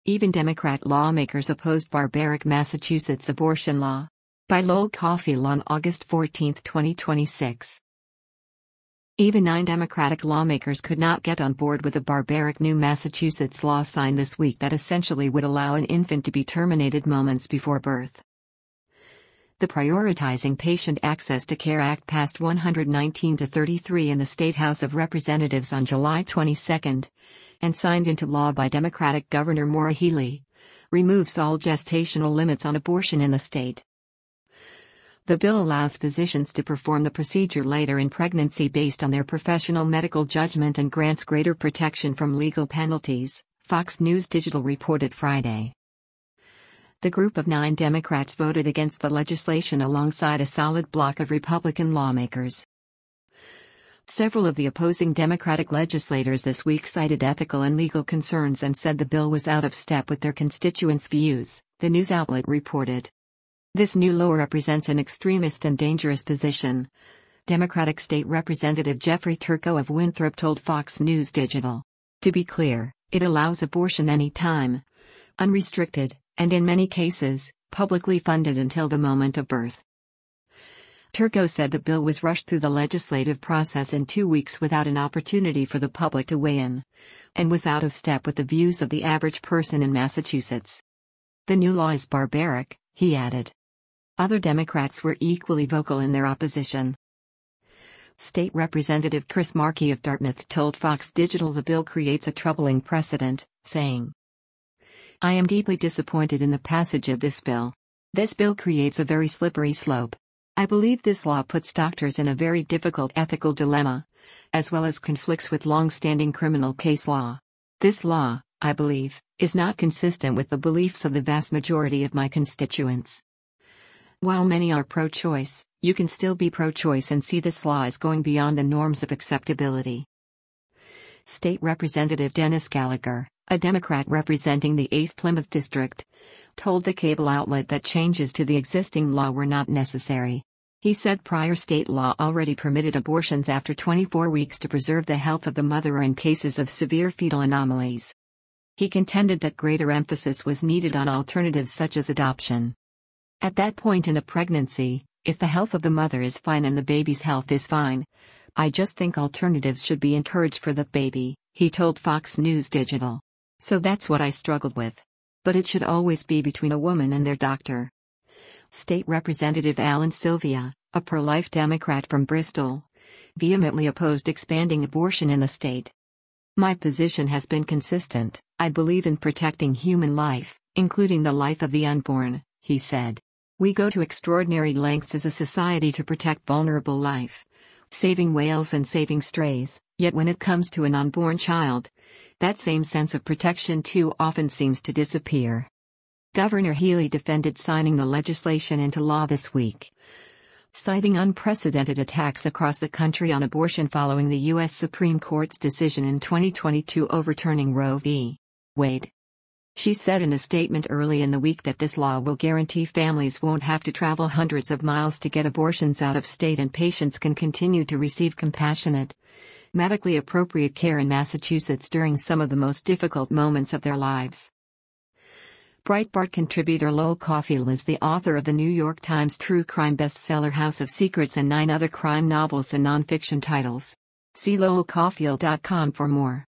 Even Democrat lawmakers opposed barbaric Massachusetts abortion law. By Lowell Cauffiel on August 14, 2026. Even 9 Democratic lawmakers could not get on board with a barbaric new Massachusetts law signed this week that essentially would allow an infant to be terminated moments before birth. The Prioritizing Patient Access to Care Act passed 119-33 in the State House of Representatives on July 22, and signed into law by Democratic Governor Maura Healey, removes all gestational limits on abortion in the state. The bill allows physicians to perform the procedure later in pregnancy based on their professional medical judgment and grants greater protection from legal penalties, Fox News Digital reported Friday. The group of 9 Democrats voted against the legislation alongside a solid block of Republican lawmakers. Several of the opposing Democratic legislators this week cited ethical and legal concerns and said the bill was out of step with their constituents' views, the news outlet reported. This new law represents an extremist and dangerous position, Democratic State Representative Jeffrey Turco of Winthrop told Fox News Digital. To be clear, it allows abortion anytime, unrestricted, and in many cases, publicly funded until the moment of birth. Turco said the bill was rushed through the legislative process in 2 weeks without an opportunity for the public to weigh in, and was out of step with the views of the average person in Massachusetts. The new law is barbaric, he added. Other Democrats were equally vocal in their opposition. State Representative Chris Markey of Dartmouth told Fox Digital the bill creates a troubling precedent, saying, "I am deeply disappointed in the passage of this bill. This bill creates a very slippery slope. I believe this law puts doctors in a very difficult ethical dilemma, as well as conflicts with long-standing criminal case law. This law, I believe, is not consistent with the beliefs of the vast majority of my constituents. While many are pro-choice, you can still be pro-choice and see this law as going beyond the norms of acceptability." State Representative Dennis Gallagher, a Democrat representing the 8th Plymouth District, told the cable outlet that changes to the existing law were not necessary. He said prior state law already permitted abortions after 24 weeks to preserve the health of the mother or in cases of severe fetal anomalies. He contended that greater emphasis was needed on alternatives such as adoption. At that point in a pregnancy, if the health of the mother is fine and the baby's health is fine, I just think alternatives should be encouraged for the baby, he told Fox News Digital. So that's what I struggled with. But it should always be between a woman and their doctor. State Representative Alan Sylvia, a pro-life Democrat from Bristol, vehemently opposed expanding abortion in the state. "My position has been consistent. I believe in protecting human life, including the life of the unborn," he said. "We go to extraordinary lengths as a society to protect vulnerable life, saving whales and saving strays, yet when it comes to an unborn child, that same sense of protection too often seems to disappear." Governor Healey defended signing the legislation into law this week, citing unprecedented attacks across the country on abortion following the U.S. Supreme Court's decision in 2022 overturning Roe v. Wade. She said in a statement early in the week that this law will guarantee families won't have to travel hundreds of miles to get abortions out of state and patients can continue to receive compassionate, medically appropriate care in Massachusetts during some of the most difficult moments of their lives. Breitbart contributor Lowell Cauffiel is the author of the New York Times true crime bestseller House of Secrets and 9 other crime novels and nonfiction titles. See lowellcauffiel.com for more.